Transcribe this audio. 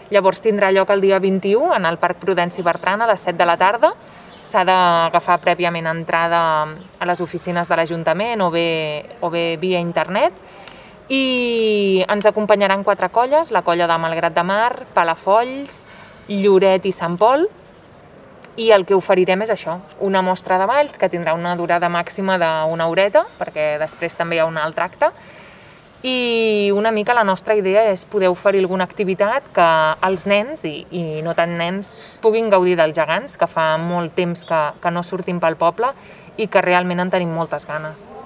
Llavors tindrà lloc el dia 21 en el Parc Prudenci Bertran a les 7 de la tarda. S'ha d'agafar prèviament entrada a les oficines de l'Ajuntament o bé via internet. I ens acompanyaran 4 colles, la colla de Malgrat de Mar, Palafolls, Lloret i Sant Pol. I el que oferirem és això, una mostra de balls que tindrà una durada màxima d'una horeta, perquè després també hi ha un altre acte. I una mica la nostra idea és poder oferir alguna activitat que els nens, i no tant nens, puguin gaudir dels gegants, que fa molt temps que no sortim pel poble i que realment en tenim moltes ganes.